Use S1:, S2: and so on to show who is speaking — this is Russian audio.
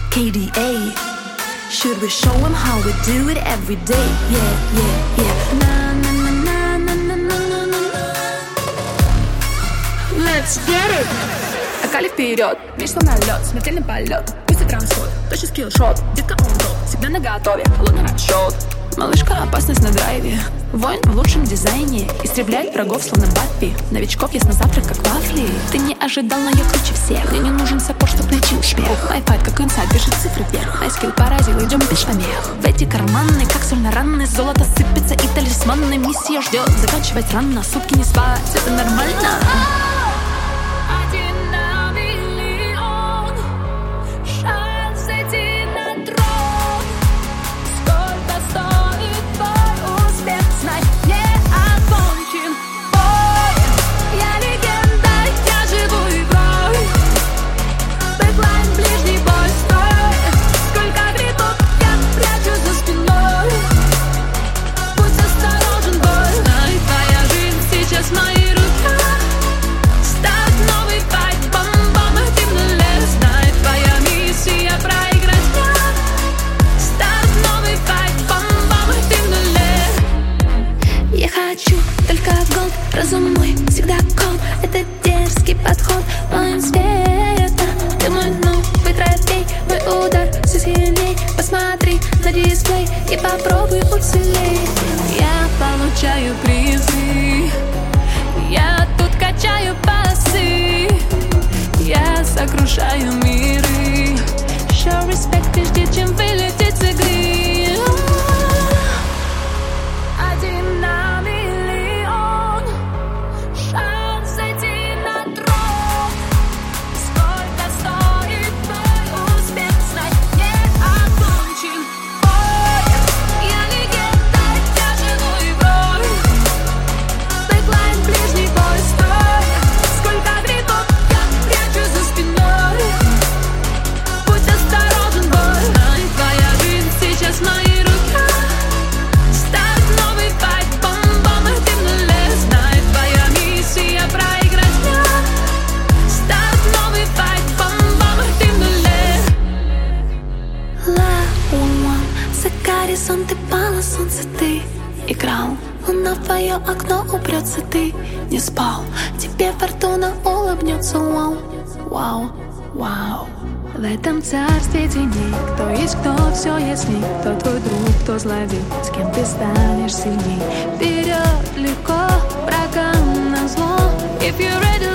S1: KDA. Should we show them how we do it every day? Yeah, yeah, yeah. Na na na na na na na na na. Let's get it! Окали вперед, меч словно лед, смертельный полет. Пусть это расход, точно скиллшот. Детка он топ, всегда наготове, холодный расчет. Малышка, опасность на драйве. Воин в лучшем дизайне. Истребляет врагов, словно Баппи. Новичков ест на завтрак, как вафли. Ты не ожидал, но я круче всех. Мне не нужен саппорт, чтоб найти успех. Мой файт, как инсайд, бежит цифры вверх. Мой скилл поразил, идем без помех. В эти карманы, как соль на раны. Золото сыпется и талисманы. Миссия ждет, заканчивать рано. Сутки не спать, это нормально.
S2: Разум мой всегда кол, это дерзкий подход. Моим светом, ты мой новый трофей. Мой удар все сильней. Посмотри на дисплей и попробуй уцелеть. Я получаю призы, я тут качаю пасы, я сокрушаю миры. Show respect, прежде чем вылететь с игры. Один на миллион, шанс зайти на трон. Сколько стоит твой успех, знать не окончен бой. Я легенда, я живой бой. Бэклайн, ближний бой, стой. Сколько грибов я прячу за спиной. Будь осторожен, бой. Твоя жизнь сейчас в моих руках. Старт, новый файт, бом-бом, и ты в нуле. Знай, твоя миссия проиграть дня. Старт, новый файт, бом-бом, и ты в нуле. Ла-ла-ла, за горизонт и пало солнце ты играл. Луна в твое окно упрется, ты не спал. Тебе фортуна улыбнется, вау, вау, вау. В этом царстве теней, кто есть кто, все ясней. Кто твой друг, кто злодей, с кем ты станешь сильней. Вперед легко, врагам назло. If you're ready,